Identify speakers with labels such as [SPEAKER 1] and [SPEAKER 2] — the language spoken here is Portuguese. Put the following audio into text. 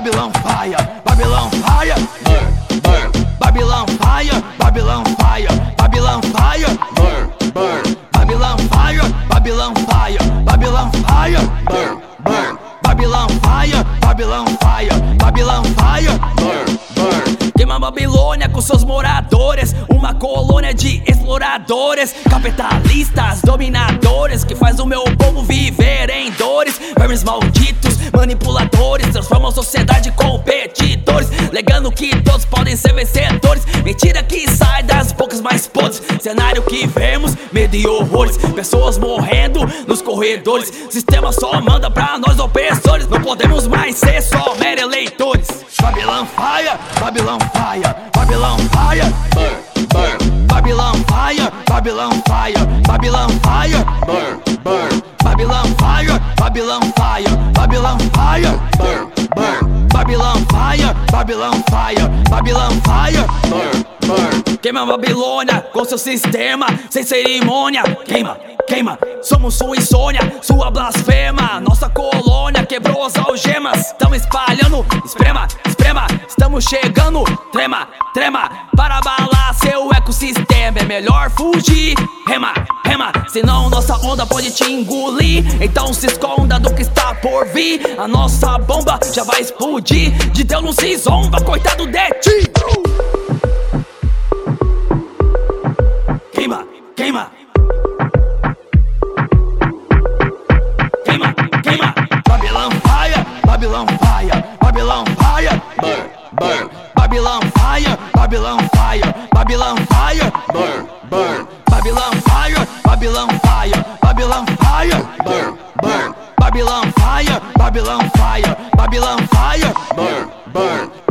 [SPEAKER 1] Babylon fire, Babylon fire,
[SPEAKER 2] burn, burn,
[SPEAKER 1] Babylon fire, Babylon fire, Babylon fire,
[SPEAKER 2] burn, burn,
[SPEAKER 1] Babylon fire, Babylon fire, Babylon fire,
[SPEAKER 2] burn, burn,
[SPEAKER 1] Babylon fire, Babylon fire, Babylon fire,
[SPEAKER 2] burn, burn.
[SPEAKER 1] Queima Babilônia com seus moradores, uma colônia de exploradores, capitalistas, dominadores, que faz o meu povo viver em dores. Vermes malditos, manipuladores, transformam a sociedade em competidores, legando que todos podem ser vencedores. Mentira que sai das bocas mais podres. Cenário que vemos, medo e horrores, pessoas morrendo nos corredores. Sistema só manda pra nós opressores, não podemos mais ser só mero eleitores. Babylon fire, Babylon fire, Babylon fire,
[SPEAKER 2] Burn, burn,
[SPEAKER 1] Babylon fire, Babylon fire, Babylon fire,
[SPEAKER 2] burn, burn,
[SPEAKER 1] Babylon fire, Babylon fire, Babylon fire,
[SPEAKER 2] burn, burn,
[SPEAKER 1] Babylon fire, Babylon fire, Babylon fire.
[SPEAKER 2] burn, burn.
[SPEAKER 1] Queima Babilônia com seu sistema sem cerimônia. Queima, queima, somos sua insônia, sua blasfema. Nossa colônia quebrou as algemas. Tamo espalhando, esprema, esprema. Estamos chegando, trema, trema. Para abalar seu ecossistema é melhor fugir. Rema, rema, senão nossa onda pode te engolir. Então se esconda do que está por vir. A nossa bomba já vai explodir. De Deus não se zomba, coitado de ti. Queima, queima, queima, queima. Babylon fire, Babylon fire, Babylon fire,
[SPEAKER 2] Burn, burn,
[SPEAKER 1] Babylon fire, Babylon fire, Babylon fire,
[SPEAKER 2] burn, burn,
[SPEAKER 1] Babylon fire, Babylon fire, Babylon fire,
[SPEAKER 2] burn, burn,
[SPEAKER 1] Babylon fire, Babylon fire, Babylon fire.
[SPEAKER 2] burn, burn.